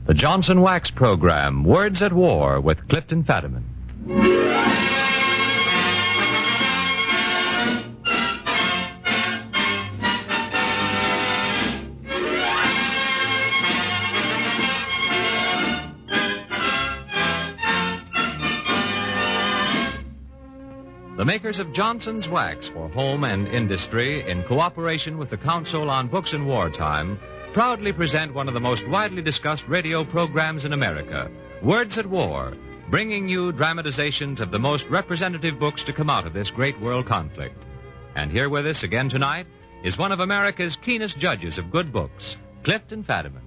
The Johnson Wax Program, Words at War with Clifton Fadiman. The makers of Johnson's Wax for Home and Industry, in cooperation with the Council on Books in Wartime, proudly present one of the most widely discussed radio programs in America, Words at War, bringing you dramatizations of the most representative books to come out of this great world conflict. And here with us again tonight is one of America's keenest judges of good books, Clifton Fadiman.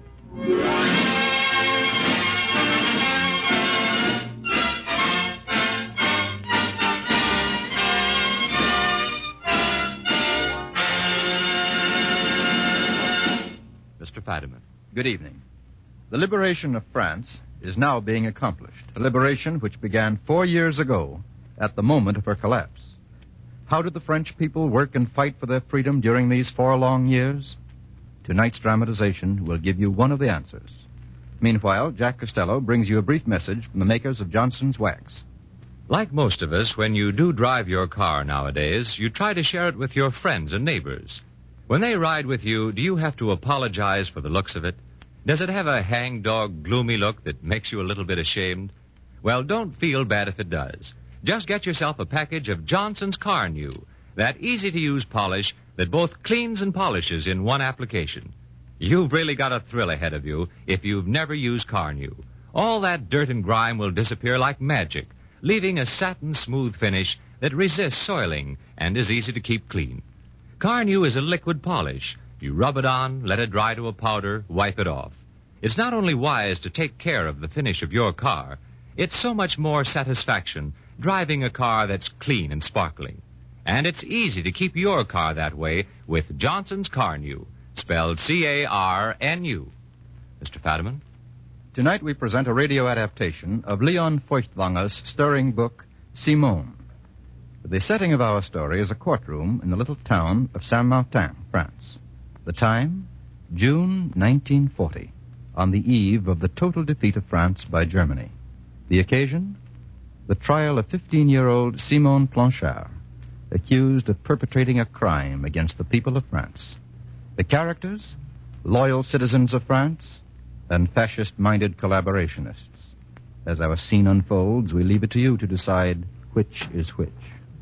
Mr. Fadiman. Good evening. The liberation of France is now being accomplished, a liberation which began 4 years ago at the moment of her collapse. How did the French people work and fight for their freedom during these 4 long years? Tonight's dramatization will give you one of the answers. Meanwhile, Jack Costello brings you a brief message from the makers of Johnson's Wax. Like most of us, when you do drive your car nowadays, you try to share it with your friends and neighbors. When they ride with you, do you have to apologize for the looks of it? Does it have a hangdog, gloomy look that makes you a little bit ashamed? Well, don't feel bad if it does. Just get yourself a package of Johnson's Car New, that easy-to-use polish that both cleans and polishes in one application. You've really got a thrill ahead of you if you've never used Car New. All that dirt and grime will disappear like magic, leaving a satin-smooth finish that resists soiling and is easy to keep clean. Car New is a liquid polish. You rub it on, let it dry to a powder, wipe it off. It's not only wise to take care of the finish of your car, it's so much more satisfaction driving a car that's clean and sparkling. And it's easy to keep your car that way with Johnson's Car New, spelled C-A-R-N-U. Mr. Fadiman? Tonight we present a radio adaptation of Leon Feuchtwanger's stirring book, Simone. The setting of our story is a courtroom in the little town of Saint-Martin, France. The time, June 1940, on the eve of the total defeat of France by Germany. The occasion, the trial of 15-year-old Simone Planchard, accused of perpetrating a crime against the people of France. The characters, loyal citizens of France and fascist-minded collaborationists. As our scene unfolds, we leave it to you to decide which is which.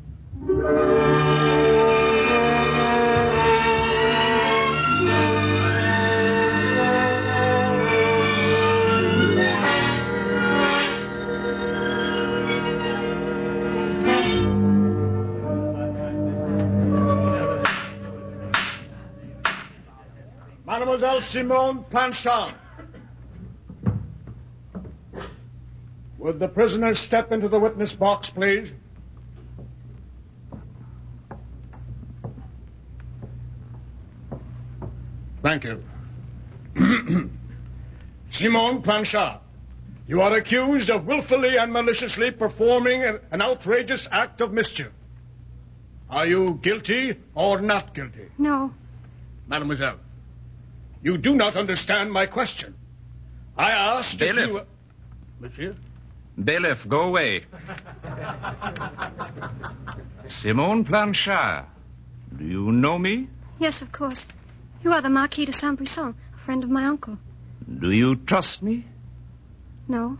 Mademoiselle Simone Planchard. Would the prisoner step into the witness box, please? Thank you. Simone Planchard, you are accused of willfully and maliciously performing an outrageous act of mischief. Are you guilty or not guilty? No. Mademoiselle, you do not understand my question. I asked Bailiff. if you... Monsieur? Bailiff, go away. Simone Planchard, do you know me? Yes, of course. You are the Marquis de Saint-Brisson, a friend of my uncle. Do you trust me? No.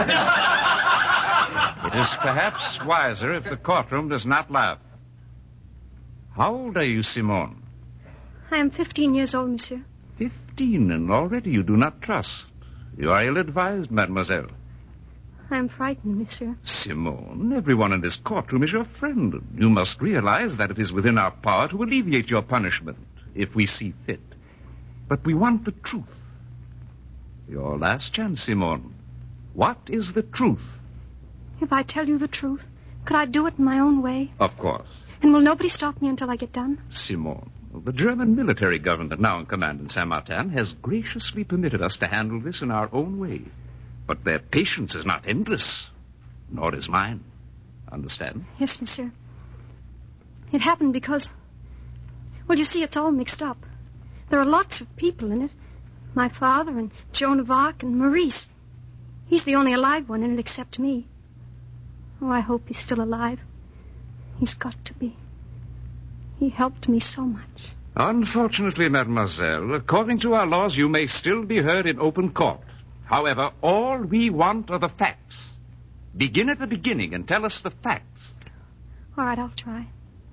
It is perhaps wiser if the courtroom does not laugh. How old are you, Simone? I am 15 years old, monsieur. 15, and already you do not trust. You are ill-advised, mademoiselle. I am frightened, monsieur. Simone, everyone in this courtroom is your friend. You must realize that it is within our power to alleviate your punishment, if we see fit. But we want the truth. Your last chance, Simone. What is the truth? If I tell you the truth, could I do it in my own way? Of course. And will nobody stop me until I get done? Simone, the German military government now in command in Saint-Martin has graciously permitted us to handle this in our own way. But their patience is not endless, nor is mine. Understand? Yes, monsieur. It happened because... Well, you see, it's all mixed up. There are lots of people in it. My father and Joan of Arc and Maurice. He's the only alive one in it except me. Oh, I hope he's still alive. He's got to be. He helped me so much. Unfortunately, mademoiselle, according to our laws, you may still be heard in open court. However, all we want are the facts. Begin at the beginning and tell us the facts. All right, I'll try.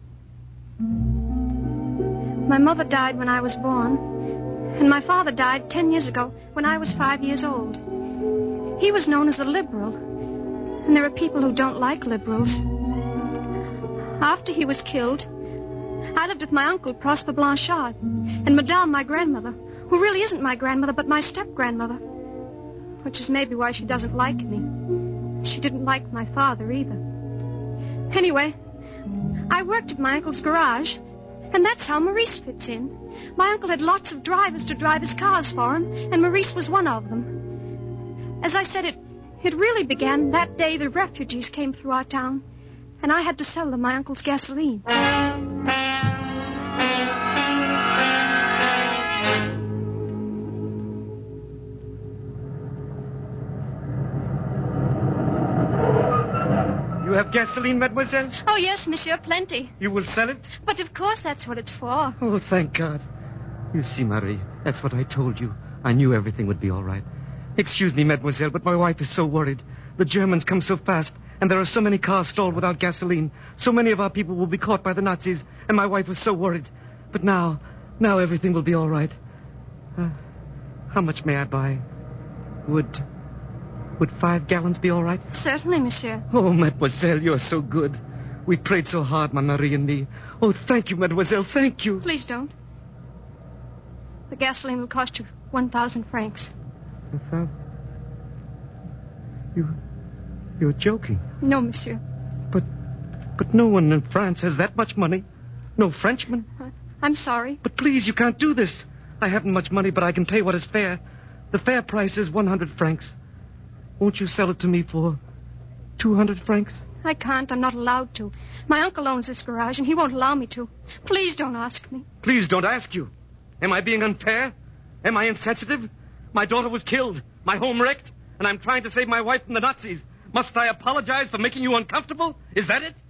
My mother died when I was born, and my father died 10 years ago when I was 5 years old. He was known as a liberal, and there are people who don't like liberals. After he was killed, I lived with my uncle, Prosper Blanchard, and Madame, my grandmother, who really isn't my grandmother, but my step-grandmother, which is maybe why she doesn't like me. She didn't like my father, either. Anyway, I worked at my uncle's garage, and that's how Maurice fits in. My uncle had lots of drivers to drive his cars for him, and Maurice was one of them. As I said, it really began that day the refugees came through our town, and I had to sell them my uncle's gasoline. You have gasoline, mademoiselle? Oh, yes, monsieur, plenty. You will sell it? But of course that's what it's for. Oh, thank God. You see, Marie, that's what I told you. I knew everything would be all right. Excuse me, mademoiselle, but my wife is so worried. The Germans come so fast, and there are so many cars stalled without gasoline. So many of our people will be caught by the Nazis, and my wife was so worried. But now everything will be all right. How much may I buy? Would 5 gallons be all right? Certainly, monsieur. Oh, mademoiselle, you're so good. We've prayed so hard, my Marie and me. Oh, thank you, mademoiselle, thank you. Please don't. The gasoline will cost you 1,000 francs. 1,000? You're joking. No, monsieur. But no one in France has that much money. No Frenchman. I'm sorry. But please, you can't do this. I haven't much money, but I can pay what is fair. The fair price is 100 francs. Won't you sell it to me for 200 francs? I can't. I'm not allowed to. My uncle owns this garage, and he won't allow me to. Please don't ask me. Please don't ask you. Am I being unfair? Am I insensitive? My daughter was killed, my home wrecked, and I'm trying to save my wife from the Nazis. Must I apologize for making you uncomfortable? Is that it?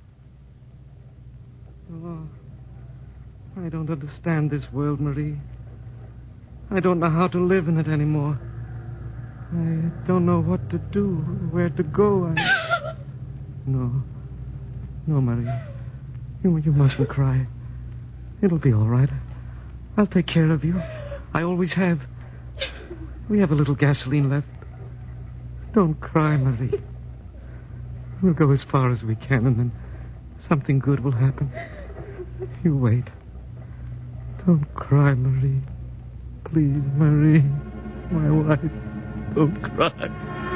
Oh, I don't understand this world, Marie. I don't know how to live in it anymore. I don't know what to do, where to go. No, Marie. You mustn't cry. It'll be all right. I'll take care of you. I always have. We have a little gasoline left. Don't cry, Marie. We'll go as far as we can, and then something good will happen. You wait. Don't cry, Marie. Please, Marie, my wife. Don't cry.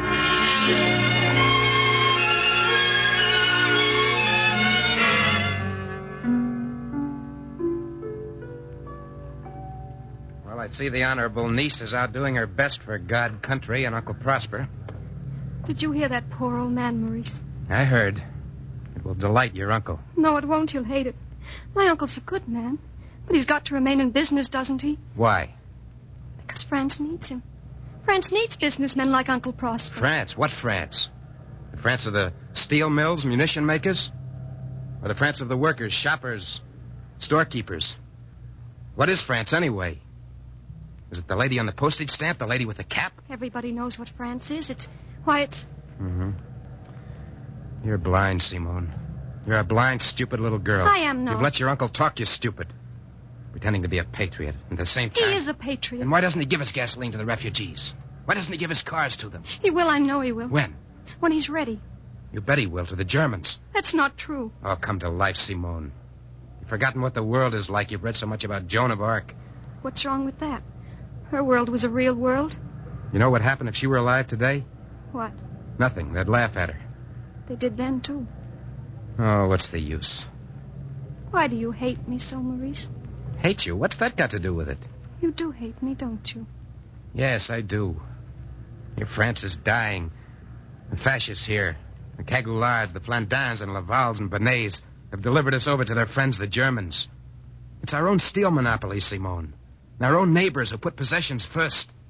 Well, I see the honorable niece is out doing her best for God, country, and Uncle Prosper. Did you hear that poor old man, Maurice? I heard. It will delight your uncle. No, it won't. He'll hate it. My uncle's a good man, but he's got to remain in business, doesn't he? Why? Because France needs him. France needs businessmen like Uncle Prosper. France? What France? The France of the steel mills, munition makers? Or the France of the workers, shoppers, storekeepers? What is France, anyway? Is it the lady on the postage stamp, the lady with the cap? Everybody knows what France is. It's... Mm-hmm. You're blind, Simone. You're a blind, stupid little girl. I am not. You've let your uncle talk you stupid. Pretending to be a patriot. At the same time... He is a patriot. And why doesn't he give us gasoline to the refugees? Why doesn't he give his cars to them? He will, I know he will. When? When he's ready. You bet he will, to the Germans. That's not true. Oh, come to life, Simone. You've forgotten what the world is like. You've read so much about Joan of Arc. What's wrong with that? Her world was a real world. You know what would happen if she were alive today? What? Nothing. They'd laugh at her. They did then, too. Oh, what's the use? Why do you hate me so, Maurice? Hate you? What's that got to do with it? You do hate me, don't you? Yes, I do. Your France is dying. The fascists here, the Cagoulards, the Flandins, and Lavals and Benets have delivered us over to their friends, the Germans. It's our own steel monopoly, Simone. And our own neighbors who put possessions first.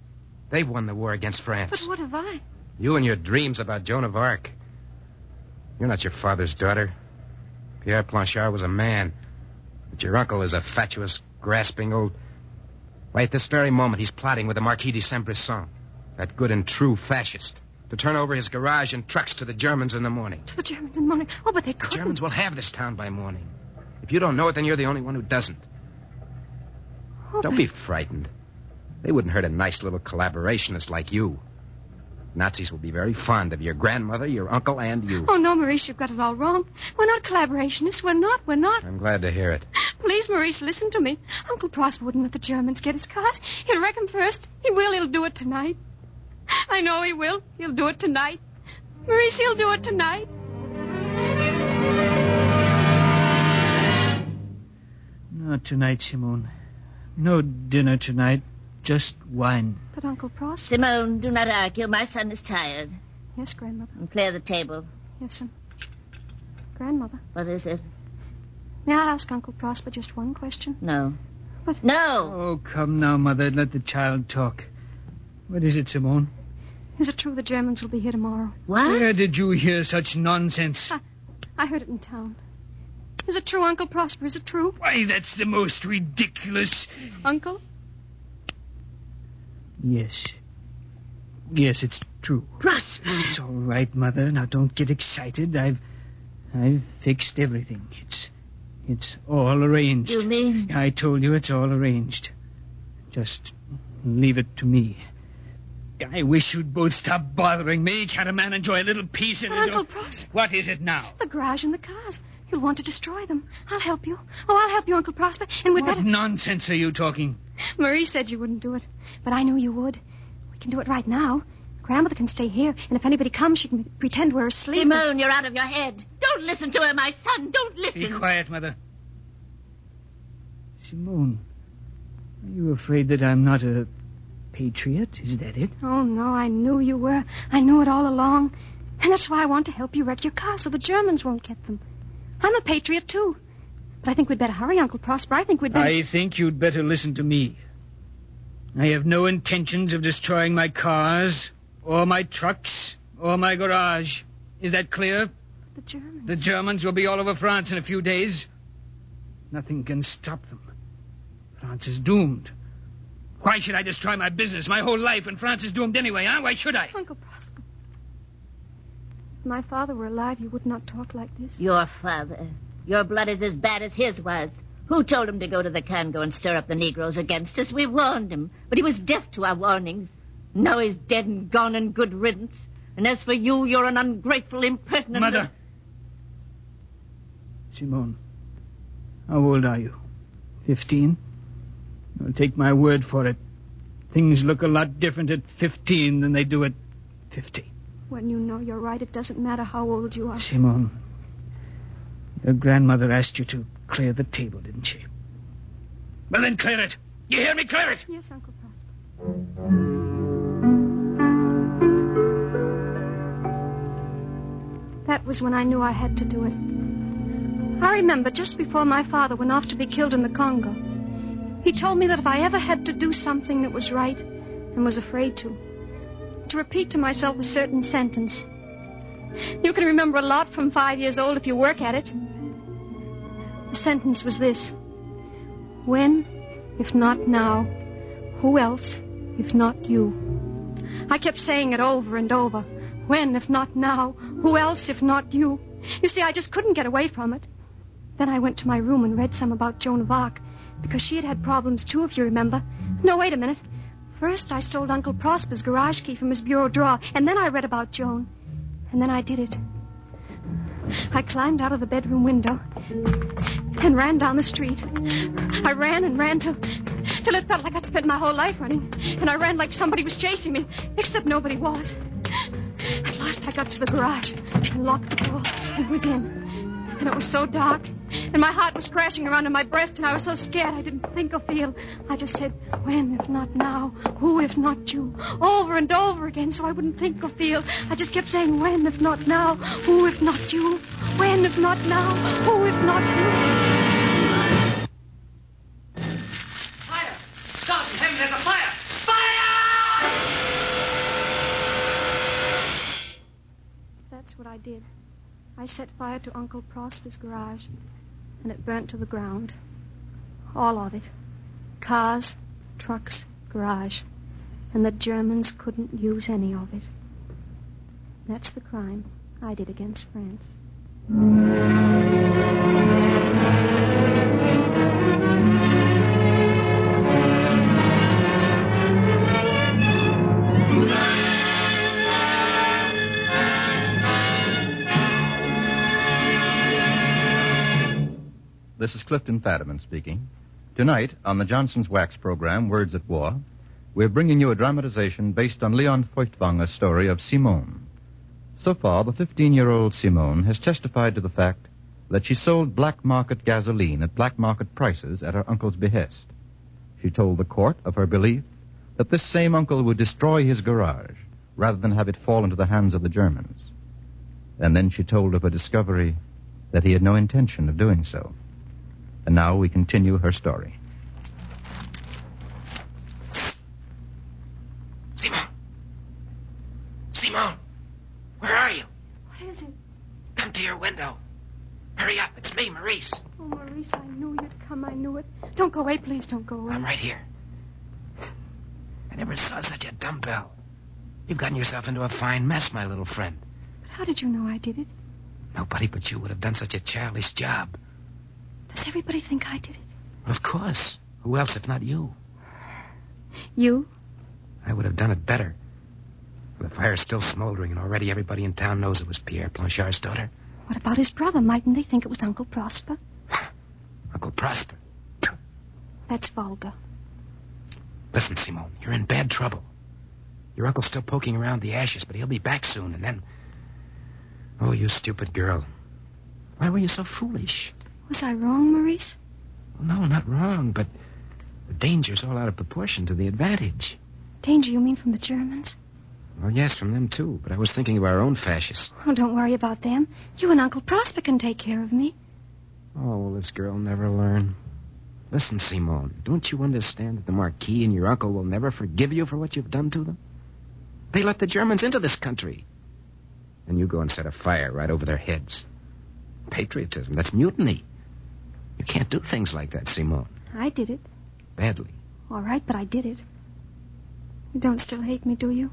They've won the war against But France. what have I? You and your dreams about Joan of Arc. You're not your father's daughter. Pierre Blanchard was a man. But your uncle is a fatuous, grasping old... Right this very moment, he's plotting with the Marquis de Saint-Brisson, that good and true fascist, to turn over his garage and trucks to the Germans in the morning. To the Germans in the morning. Oh, but they The couldn't. Germans will have this town by morning. If you don't know it, then you're the only one who doesn't. Oh, Don't but- be frightened. They wouldn't hurt a nice little collaborationist like you. Nazis will be very fond of your grandmother, your uncle, and you. Oh, no, Maurice, you've got it all wrong. We're not collaborationists. We're not. I'm glad to hear it. Please, Maurice, listen to me. Uncle Prosper wouldn't let the Germans get his cars. He'll wreck 'em first. He will. He'll do it tonight. I know he will. He'll do it tonight. Maurice, he'll do it tonight. Not tonight, Simone. No dinner tonight. Just wine. But Uncle Prosper... Simone, do not argue. My son is tired. Yes, Grandmother. And clear the table. Yes, sir. Grandmother, What is it? may I ask Uncle Prosper just one question? No. But- No! Oh, come now, Mother. Let the child talk. What is it, Simone? Is it true the Germans will be here tomorrow? What? Where did you hear such nonsense? I heard it in town. Is it true, Uncle Prosper? Is it true? Why, that's the most ridiculous... Uncle? Yes. Yes, it's true. Prosper! It's all right, Mother. Now, don't get excited. I've fixed everything. It's all arranged. You mean? I told you it's all arranged. Just leave it to me. I wish you'd both stop bothering me. Can't a man enjoy a little peace in But it? Uncle Prosper... What is it now? The garage and the cars. You'll want to destroy them. I'll help you. Oh, I'll help you, Uncle Prosper. And we'd What better... nonsense are you talking? Marie said you wouldn't do it. But I knew you would. We can do it right now. Grandmother can stay here. And if anybody comes, she can pretend we're asleep. Simone, you're out of your head. Don't listen to her, my son. Don't listen. Be quiet, Mother. Simone, are you afraid that I'm not a patriot? Is that it? Oh, no, I knew you were. I knew it all along. And that's why I want to help you wreck your car so the Germans won't get them. I'm a patriot, too. But I think we'd better hurry, Uncle Prosper. I think we'd better... I think you'd better listen to me. I have no intentions of destroying my cars, or my trucks, or my garage. Is that clear? The Germans... The Germans will be all over France in a few days. Nothing can stop them. France is doomed. Why should I destroy my business, my whole life, when France is doomed anyway, huh? Why should I? Uncle Prosper. If my father were alive, you would not talk like this. Your father. Your blood is as bad as his was. Who told him to go to the Congo and stir up the Negroes against us? We warned him, but he was deaf to our warnings. Now he's dead and gone and good riddance. And as for you, you're an ungrateful, impertinent... Mother. Simone, how old are you? 15? I'll take my word for it. Things look a lot different at 15 than they do at 50. When you know you're right, it doesn't matter how old you are. Simone, your grandmother asked you to clear the table, didn't she? Well, then clear it. You hear me? Clear it. Yes, Uncle Prosper. That was when I knew I had to do it. I remember just before my father went off to be killed in the Congo, he told me that if I ever had to do something that was right and was afraid to repeat to myself a certain sentence. You can remember a lot from 5 years old if you work at it. The sentence was this: when, if not now, who else, if not you? I kept saying it over and over. When, if not now, who else, if not you? You see, I just couldn't get away from it. Then I went to my room and read some about Joan of Arc, because she had had problems too, if you remember. No, wait a minute. First, I stole Uncle Prosper's garage key from his bureau drawer, and then I read about Joan. And then I did it. I climbed out of the bedroom window and ran down the street. I ran and ran till it felt like I'd spent my whole life running. And I ran like somebody was chasing me, except nobody was. At last I got to the garage and locked the door and went in. And it was so dark, and my heart was crashing around in my breast, and I was so scared I didn't think or feel. I just said, when, if not now, who, if not you, over and over again, so I wouldn't think or feel. I just kept saying, when, if not now, who, if not you, when, if not now, who, if not you. Fire! Stop! Heaven, there's a fire! Fire! That's what I did. I set fire to Uncle Prosper's garage, and it burnt to the ground. All of it. Cars, trucks, garage. And the Germans couldn't use any of it. That's the crime I did against France. This is Clifton Fadiman speaking. Tonight, on the Johnson's Wax program, Words at War, we're bringing you a dramatization based on Leon Feuchtwanger's story of Simone. So far, the 15-year-old Simone has testified to the fact that she sold black market gasoline at black market prices at her uncle's behest. She told the court of her belief that this same uncle would destroy his garage rather than have it fall into the hands of the Germans. And then she told of her discovery that he had no intention of doing so. And now we continue her story. Simone, where are you? What is it? Come to your window. Hurry up, it's me, Maurice. Oh, Maurice, I knew you'd come. I knew it. Don't go away, please. Don't go away. I'm right here. I never saw such a dumbbell. You've gotten yourself into a fine mess, my little friend. But how did you know I did it? Nobody but you would have done such a childish job. Does everybody think I did it? Of course. Who else if not you? You? I would have done it better. The fire's still smoldering, and already everybody in town knows it was Pierre Blanchard's daughter. What about his brother? Mightn't they think it was Uncle Prosper? Uncle Prosper? That's vulgar. Listen, Simone, you're in bad trouble. Your uncle's still poking around the ashes, but he'll be back soon, and then... Oh, you stupid girl. Why were you so foolish? Was I wrong, Maurice? Well, no, not wrong, but the danger's all out of proportion to the advantage. Danger, you mean from the Germans? Well, yes, from them, too, but I was thinking of our own fascists. Oh, don't worry about them. You and Uncle Prosper can take care of me. Oh, will this girl never learn? Listen, Simone, don't you understand that the Marquis and your uncle will never forgive you for what you've done to them? They let the Germans into this country. And you go and set a fire right over their heads. Patriotism, that's mutiny. You can't do things like that, Simone. I did it. Badly. All right, but I did it. You don't still hate me, do you?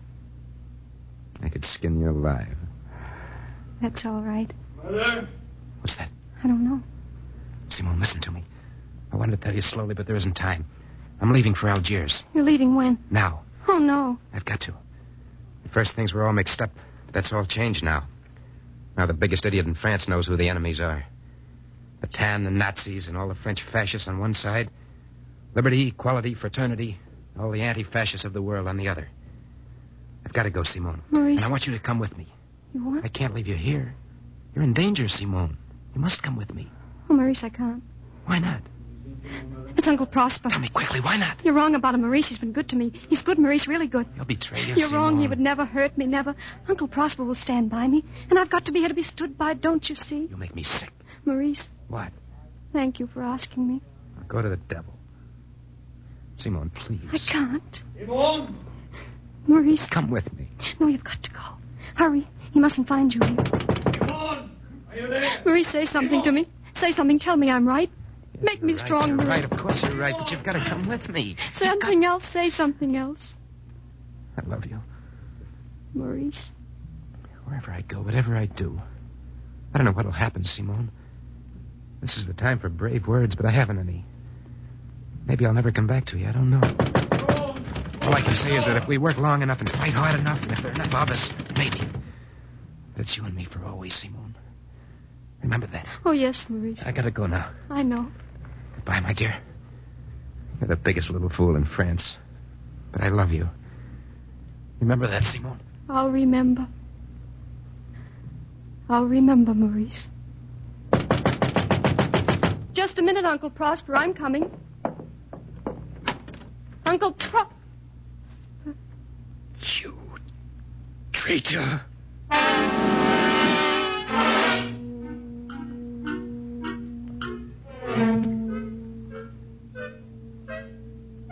I could skin you alive. That's all right. Mother? What's that? I don't know. Simone, listen to me. I wanted to tell you slowly, but there isn't time. I'm leaving for Algiers. You're leaving when? Now. Oh, no. I've got to. At first, things were all mixed up, but that's all changed now. Now the biggest idiot in France knows who the enemies are. Petain, the Nazis, and all the French fascists on one side. Liberty, equality, fraternity, all the anti-fascists of the world on the other. I've got to go, Simone. Maurice. And I want you to come with me. You what? I can't leave you here. You're in danger, Simone. You must come with me. Oh, Maurice, I can't. Why not? It's Uncle Prosper. Tell me quickly, why not? You're wrong about him, Maurice. He's been good to me. He's good, Maurice, really good. He'll betray you, You're Simone. wrong. He would never hurt me, never. Uncle Prosper will stand by me. And I've got to be here to be stood by, don't you see? You make me sick. Maurice, What? thank you for asking me. Now go to the devil. Simone, please. I can't. Simone? Maurice. Come with me. No, you've got to go. Hurry. He mustn't find you here. Simone? Are you there? Maurice, say something to me. Say something. Tell me I'm right. Make me You're right, strong, you're Maurice. right. Of course you're right, but you've got to come with me. Something else. Say something else. I love you. Maurice. Wherever I go, whatever I do. I don't know what'll happen, Simone. This is the time for brave words, but I haven't any. Maybe I'll never come back to you. I don't know. All I can say is that if we work long enough and fight hard enough, and if there are enough of us, maybe. But it's you and me for always, Simone. Remember that. Oh, yes, Maurice. I gotta go now. I know. Goodbye, my dear. You're the biggest little fool in France. But I love you. Remember that, Simone. I'll remember. I'll remember, Maurice. Just a minute, Uncle Prosper. I'm coming. Uncle Prosper. You traitor.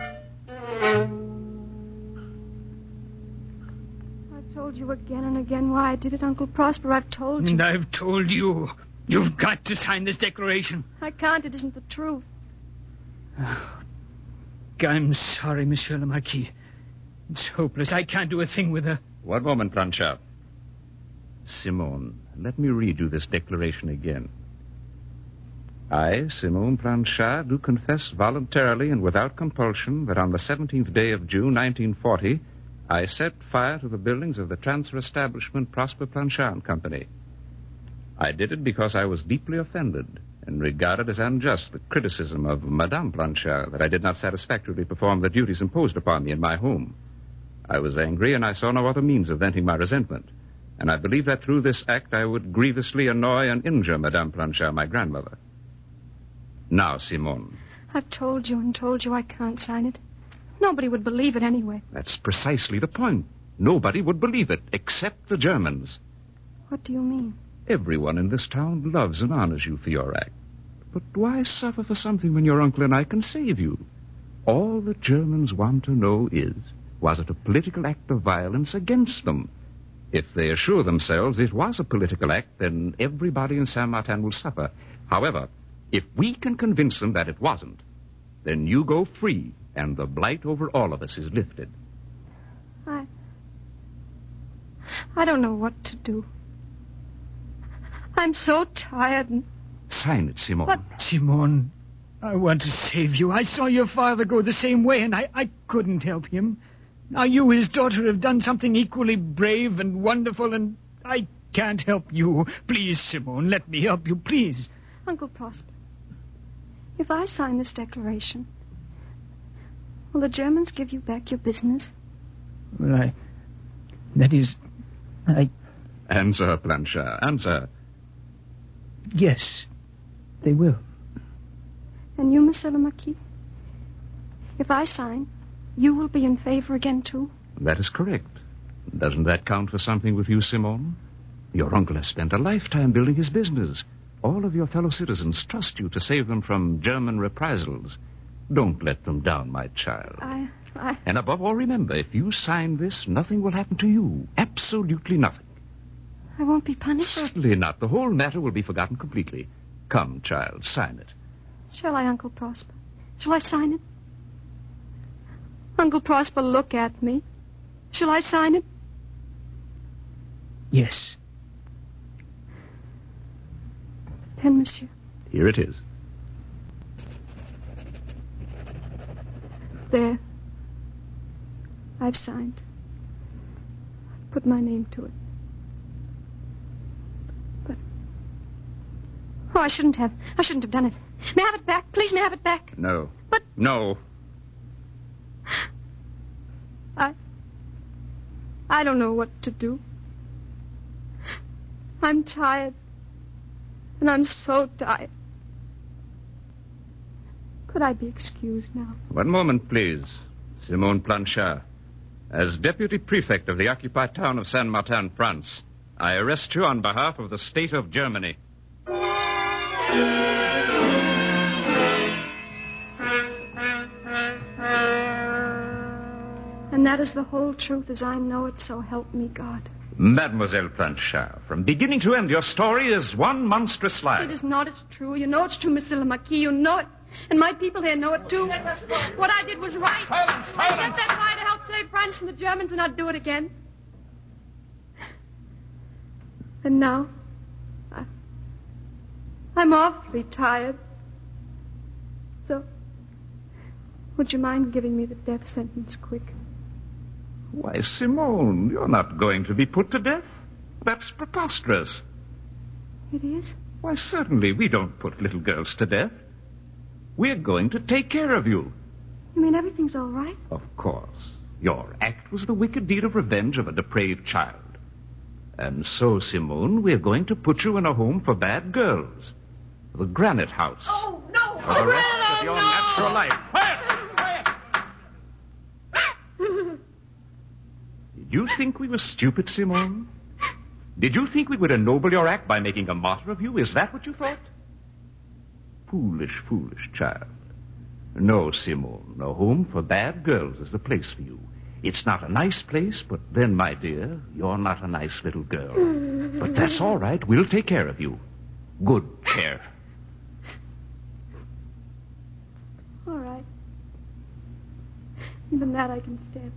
I've told you again and again why I did it, Uncle Prosper. I've told you. And I've told you. You've got to sign this declaration. I can't. It isn't the truth. I'm sorry, Monsieur le Marquis. It's hopeless. I can't do a thing with her. One moment, Blanchard. Simone, let me read you this declaration again. I, Simone Blanchard, do confess voluntarily and without compulsion that on the 17th day of June, 1940, I set fire to the buildings of the transfer establishment Prosper Blanchard and Company. I did it because I was deeply offended and regarded as unjust the criticism of Madame Blanchard that I did not satisfactorily perform the duties imposed upon me in my home. I was angry, and I saw no other means of venting my resentment, and I believed that through this act I would grievously annoy and injure Madame Blanchard, my grandmother. Now, Simone. I've told you and told you I can't sign it. Nobody would believe it anyway. That's precisely the point. Nobody would believe it, except the Germans. What do you mean? Everyone in this town loves and honors you for your act. But why suffer for something when your uncle and I can save you? All the Germans want to know is, was it a political act of violence against them? If they assure themselves it was a political act, then everybody in Saint-Martin will suffer. However, if we can convince them that it wasn't, then you go free, and the blight over all of us is lifted. I don't know what to do. I'm so tired and... Sign it, Simone. But... Simone, I want to save you. I saw your father go the same way, and I couldn't help him. Now you, his daughter, have done something equally brave and wonderful, and I can't help you. Please, Simone, let me help you, please. Uncle Prosper, if I sign this declaration, will the Germans give you back your business? Well, Answer, Blanchard, answer. Yes, they will. And you, Monsieur le Marquis? If I sign, you will be in favor again, too? That is correct. Doesn't that count for something with you, Simone? Your uncle has spent a lifetime building his business. All of your fellow citizens trust you to save them from German reprisals. Don't let them down, my child. And above all, remember, if you sign this, nothing will happen to you. Absolutely nothing. I won't be punished? Certainly not. The whole matter will be forgotten completely. Come, child, sign it. Shall I, Uncle Prosper? Shall I sign it? Uncle Prosper, look at me. Shall I sign it? Yes. Pen, monsieur. Here it is. There. I've signed. I've put my name to it. But... Oh, I shouldn't have done it. May I have it back? Please, may I have it back? No. But... No. I don't know what to do. I'm tired. And I'm so tired. Could I be excused now? One moment, please. Simone Blanchard. As deputy prefect of the occupied town of Saint-Martin, France, I arrest you on behalf of the state of Germany. And that is the whole truth as I know it, so help me God. Mademoiselle Blanchard, from beginning to end, your story is one monstrous lie. It is not. It's true. You know it's true, Monsieur le Marquis. You know it. And my people here know it, too. What I did was right. Silence! I set that fire to help save France from the Germans, and I'd do it again. And now, I'm awfully tired. So, would you mind giving me the death sentence quick? Why, Simone, you're not going to be put to death. That's preposterous. It is? Why, certainly, we don't put little girls to death. We're going to take care of you. You mean everything's all right? Of course. Your act was the wicked deed of revenge of a depraved child. And so, Simone, we're going to put you in a home for bad girls. The Granite House. Oh, no! For the rest of your natural life. Quiet! Did you think we were stupid, Simone? Did you think we would ennoble your act by making a martyr of you? Is that what you thought? Foolish, foolish child. No, Simone, a home for bad girls is the place for you. It's not a nice place, but then, my dear, you're not a nice little girl. But that's all right. We'll take care of you. Good care. All right. Even that I can stand.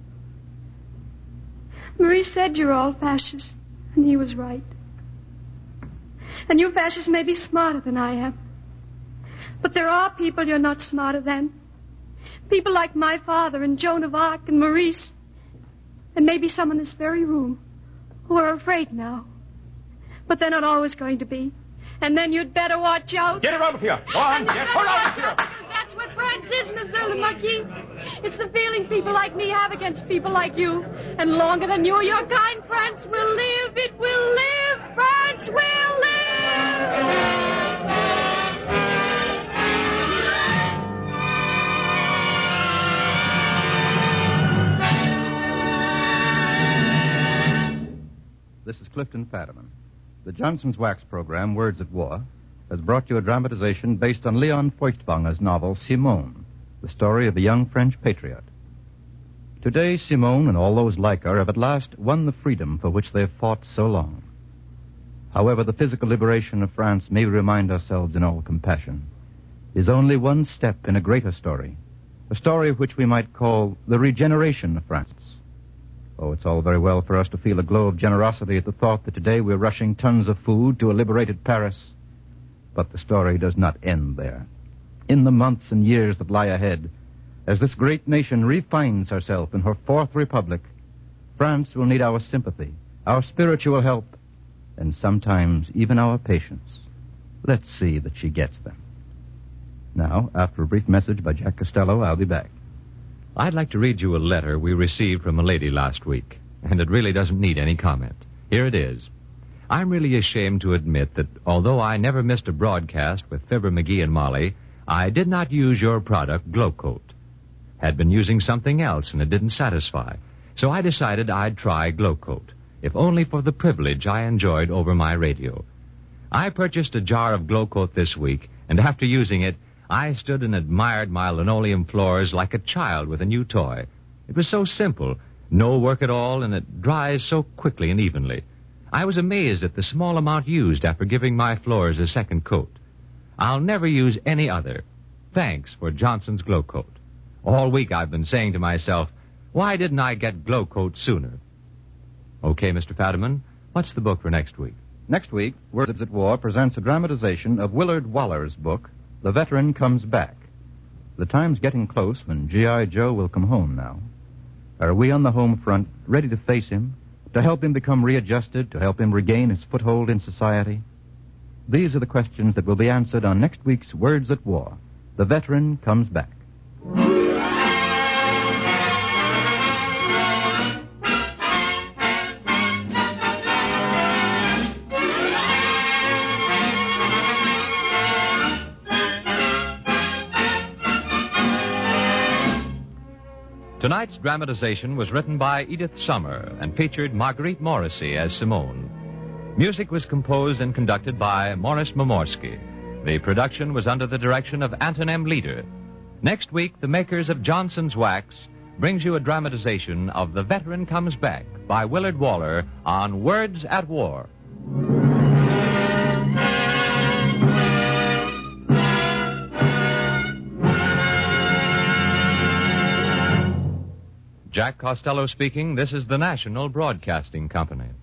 Marie said you're all fascists, and he was right. And you fascists may be smarter than I am. But there are people you're not smarter than. People like my father and Joan of Arc and Maurice. And maybe some in this very room who are afraid now. But they're not always going to be. And then you'd better watch out. Get her out of here. Go on, get her out of here. That's what France is, Monsieur le Marquis. It's the feeling people like me have against people like you. And longer than you or your kind, France will live. It will live. France will live. This is Clifton Fadiman. The Johnson's Wax program, Words at War, has brought you a dramatization based on Leon Feuchtwanger's novel Simone, the story of a young French patriot. Today, Simone and all those like her have at last won the freedom for which they have fought so long. However, the physical liberation of France, may we remind ourselves in all compassion, is only one step in a greater story, a story which we might call the regeneration of France. Oh, it's all very well for us to feel a glow of generosity at the thought that today we're rushing tons of food to a liberated Paris. But the story does not end there. In the months and years that lie ahead, as this great nation refines herself in her fourth republic, France will need our sympathy, our spiritual help, and sometimes even our patience. Let's see that she gets them. Now, after a brief message by Jack Costello, I'll be back. I'd like to read you a letter we received from a lady last week, and it really doesn't need any comment. Here it is. I'm really ashamed to admit that although I never missed a broadcast with Fibber McGee and Molly, I did not use your product, Glow Coat. Had been using something else and it didn't satisfy, so I decided I'd try Glow Coat, if only for the privilege I enjoyed over my radio. I purchased a jar of Glow Coat this week, and after using it, I stood and admired my linoleum floors like a child with a new toy. It was so simple, no work at all, and it dries so quickly and evenly. I was amazed at the small amount used after giving my floors a second coat. I'll never use any other. Thanks for Johnson's Glow Coat. All week I've been saying to myself, why didn't I get Glow Coat sooner? Okay, Mr. Fadiman, what's the book for next week? Next week, Words at War presents a dramatization of Willard Waller's book, The Veteran Comes Back. The time's getting close when G.I. Joe will come home now. Are we on the home front, ready to face him, to help him become readjusted, to help him regain his foothold in society? These are the questions that will be answered on next week's Words at War. The Veteran Comes Back. Tonight's dramatization was written by Edith Summer and featured Marguerite Morrissey as Simone. Music was composed and conducted by Morris Momorsky. The production was under the direction of Anton M. Leader. Next week, the makers of Johnson's Wax brings you a dramatization of The Veteran Comes Back by Willard Waller on Words at War. Jack Costello speaking. This is the National Broadcasting Company.